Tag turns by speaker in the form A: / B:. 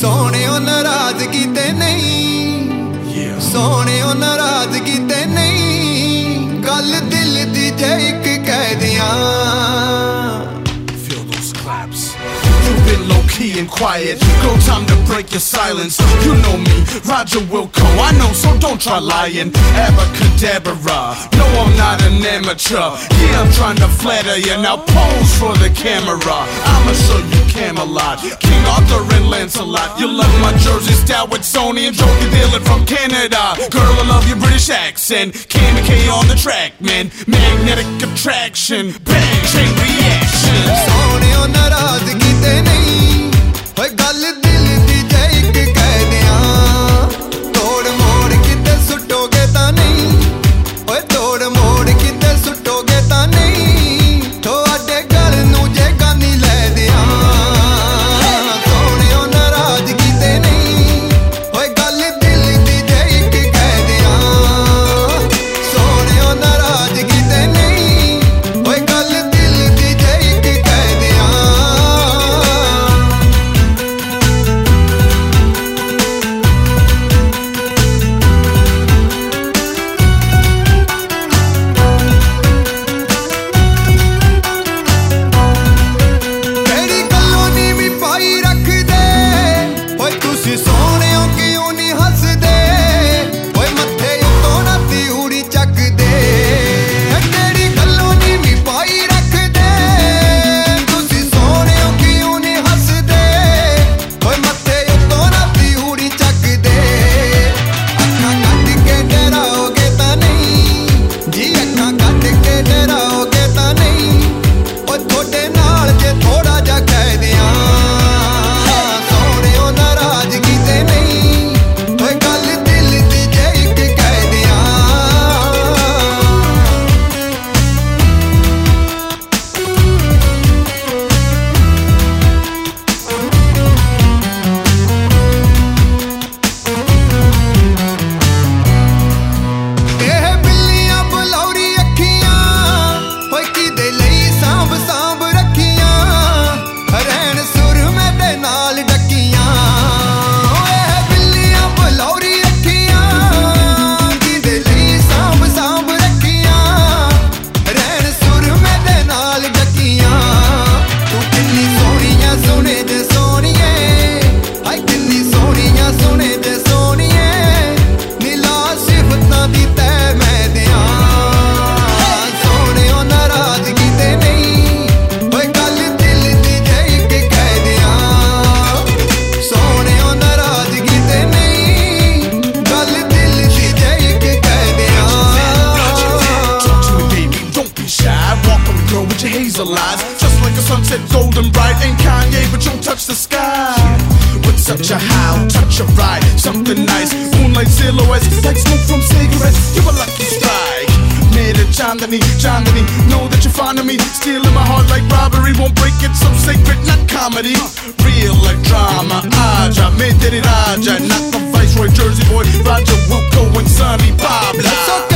A: सोहणियों नाराजगी ते नहीं, सोहणियों नाराजगी ते नहीं, गल दिल दी जे इक कह दियां।
B: You've been low-key and quiet, girl, time to break your silence. You know me, Roger Wilco, I know, so don't try lying. Abracadabra, no, I'm not an amateur. Yeah, I'm trying to flatter you, now pose for the camera. I'ma show you Camelot, King Arthur and Lancelot. You love my jersey style with Sony and Joker Dillon from Canada. Girl, I love your British accent, Candy K on the track, man. Magnetic attraction, bang, chain reaction.
A: सोहणियों नाराजगी ते नहीं, ओए गल दिल दी जे इक कह दियां। तोड़ मोड़ किते सुटोगे तां नहीं, ओए तोड़ मोड़ किते सुटोगे तां नहीं, थोड़े गल नूं जे गानी लै दियां। सोहणियों नाराजगी ते नहीं, ओए गल दिल दी जे इक कह दियां। सोहणियों नाराजगी ते नहीं, ओए गल दिल दी जे इक कह दियां। तेरी गल्लों नी भी पाई रख दे, ओए तुसी सोहणियों क्यों नी हसदे, ओए मत्थे उत्तों ना तिउड़ी चक दे। तेरी गल्लों नी भी पाई रख दे, तुसी सोहणियों क्यों नी हसदे, ओए मत्थे उत्तों ना तिउड़ी चक दे। अखां कट के डराओगे तां नहीं जी, अखां कट के डराओगे तां नहीं, ओ थोड़े नाल जे थोड़ा जा कह दियां। सोहणियों नाराजगी ते नहीं, ओए गल दिल दी जे इक कह दियां। ਇਹ ਬਿੱਲੀਆਂ ਬਲੌਰੀ ਅੱਖੀਆਂ, ਓਏ ਕਿਦੇ ਲਈ ਸਾਂਭ ਸਾਂਭ ਰੱਖੀਆਂ, ਰਹਿਣ ਸੁਰਮੇ ਦੇ ਨਾਲ ਡੱਕੀਆਂ। ਓਏ ਬਿੱਲੀਆਂ ਬਲੌਰੀ ਅੱਖੀਆਂ, ਕਿਦੇ ਲਈ ਸਾਂਭ ਸਾਂਭ ਰੱਖੀਆਂ, ਰਹਿਣ ਸੁਰਮੇ ਦੇ ਨਾਲ ਡੱਕੀਆਂ। ਤੂੰ ਕਿੰਨੀ ਸੋਹਣੀਆਂ ਸੋਹਣੇ ਜੇ ਸੋਹਣੀਏ, ਹਾਏ ਕਿੰਨੀ ਸੋਹਣੀਆਂ ਸੋਹਣੇ ਜੇ ਸੋਹਣੀਏ, ਨੀਲਾ ਸਿਫਤਾਂ ਦੀ ਤੈ ਮੈਂ ਦਿਆਂ। सोहणियों नाराजगी ते नहीं, ओए गल दिल दी जे इक कह दियां। सोहणियों नाराजगी ते नहीं, गल दिल दी जे इक कह दियां।
B: Talk to me, baby, don't be shy. Walk on the girl with your hazel eyes, just like a sunset, golden bright. Ain't Kanye, but you'll touch the sky with such a how, touch a ride, something nice. Moonlight silhouettes, like smoke from cigarettes. You're a lucky strike. Made a Chandani, Chandani. Know that you're fond of me, stealing my heart like robbery. Won't break it, so sacred, not comedy. Real like drama. Aja, made it Raja, not the Viceroy, Jersey boy, Roger Wilco and Sonny Bob.
A: It's okay.